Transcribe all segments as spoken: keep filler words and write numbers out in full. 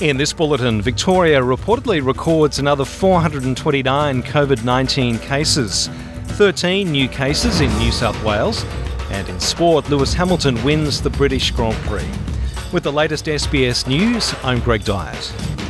In this bulletin, Victoria reportedly records another four hundred twenty-nine COVID nineteen cases, thirteen new cases in New South Wales, and in sport, Lewis Hamilton wins the British Grand Prix. With the latest S B S News, I'm Greg Dyett.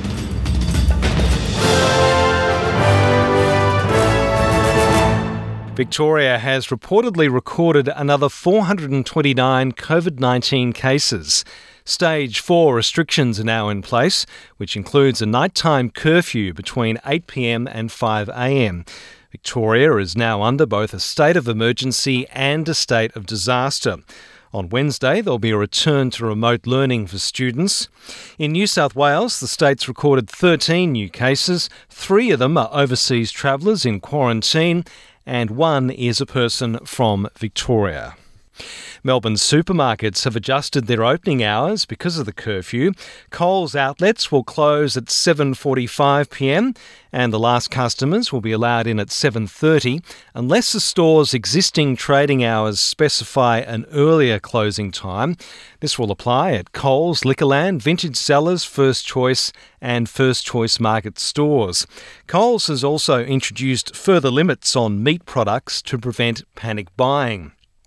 Victoria has reportedly recorded another four hundred twenty-nine COVID nineteen cases. Stage four restrictions are now in place, which includes a nighttime curfew between eight p m and five a m. Victoria is now under both a state of emergency and a state of disaster. On Wednesday, there'll be a return to remote learning for students. In New South Wales, the state's recorded thirteen new cases. Three of them are overseas travellers in quarantine, and one is a person from Victoria. Melbourne supermarkets have adjusted their opening hours because of the curfew. Coles outlets will close at seven forty-five p m and the last customers will be allowed in at seven thirty unless the store's existing trading hours specify an earlier closing time. This will apply at Coles, Liquorland, Vintage Cellars, First Choice and First Choice Market stores. Coles has also introduced further limits on meat products to prevent panic buying.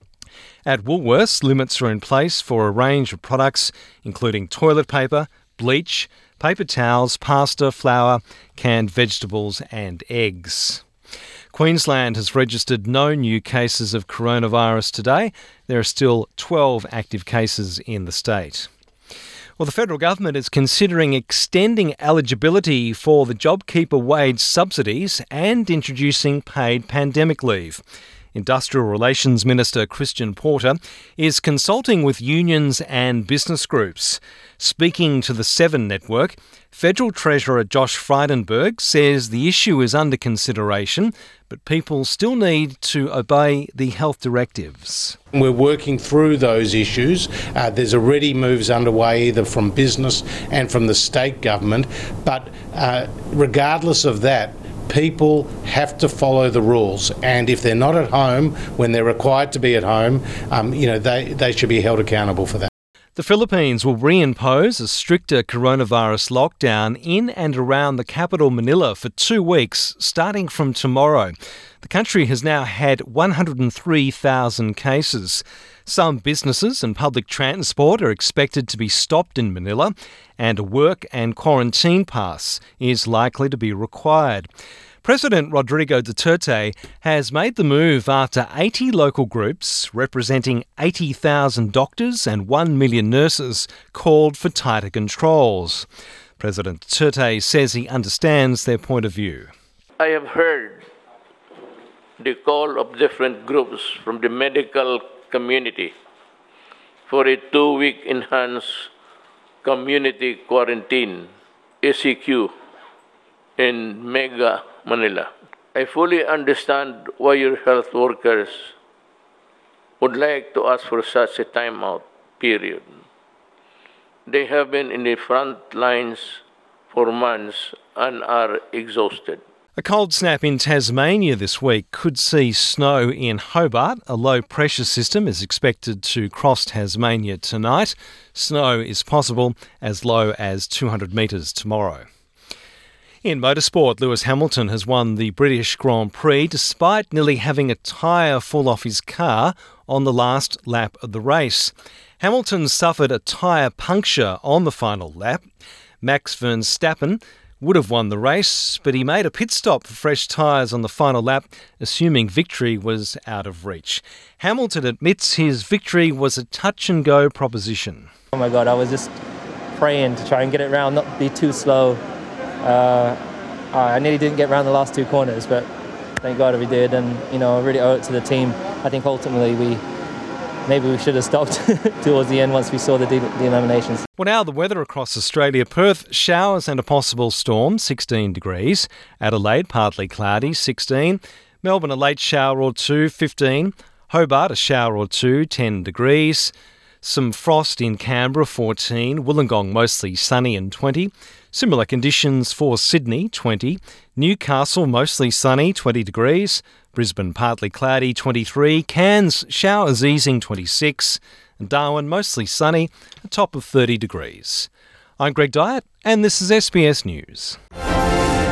At Woolworths, limits are in place for a range of products, including toilet paper, bleach, paper towels, pasta, flour, canned vegetables and eggs. Queensland has registered no new cases of coronavirus today. There are still twelve active cases in the state. Well, the federal government is considering extending eligibility for the JobKeeper wage subsidies and introducing paid pandemic leave. Industrial Relations Minister Christian Porter is consulting with unions and business groups. Speaking to the Seven Network, Federal Treasurer Josh Frydenberg says the issue is under consideration, but people still need to obey the health directives. We're working through those issues. Uh, there's already moves underway either from business and from the state government, but uh, regardless of that, people have to follow the rules, and if they're not at home when they're required to be at home, um, you know, they, they should be held accountable for that. The Philippines will reimpose a stricter coronavirus lockdown in and around the capital Manila for two weeks, starting from tomorrow. The country has now had one hundred three thousand cases. Some businesses and public transport are expected to be stopped in Manila, and a work and quarantine pass is likely to be required. President Rodrigo Duterte has made the move after eighty local groups representing eighty thousand doctors and one million nurses called for tighter controls. President Duterte says he understands their point of view. I have heard the call of different groups from the medical community for a two-week enhanced community quarantine, A C Q, in Mega Manila. I fully understand why your health workers would like to ask for such a timeout period. They have been in the front lines for months and are exhausted. A cold snap in Tasmania this week could see snow in Hobart. A low-pressure system is expected to cross Tasmania tonight. Snow is possible as low as two hundred metres tomorrow. In motorsport, Lewis Hamilton has won the British Grand Prix despite nearly having a tyre fall off his car on the last lap of the race. Hamilton suffered a tyre puncture on the final lap. Max Verstappen would have won the race, but he made a pit stop for fresh tyres on the final lap, assuming victory was out of reach. Hamilton admits his victory was a touch-and-go proposition. Oh my God, I was just praying to try and get it round, not be too slow. Uh, I nearly didn't get round the last two corners, but thank God we did, and you know, I really owe it to the team. I think ultimately we maybe we should have stopped towards the end once we saw the de- denominations. Well, now the weather across Australia. Perth, showers and a possible storm, sixteen degrees. Adelaide, partly cloudy, sixteen. Melbourne, a late shower or two, fifteen. Hobart, a shower or two, ten degrees. Some frost in Canberra, fourteen. Wollongong, mostly sunny and twenty. Similar conditions for Sydney, twenty. Newcastle, mostly sunny, twenty degrees. Brisbane, partly cloudy, twenty-three. Cairns, showers easing, twenty-six. And Darwin, mostly sunny, a top of thirty degrees. I'm Greg Dyett, and this is S B S News.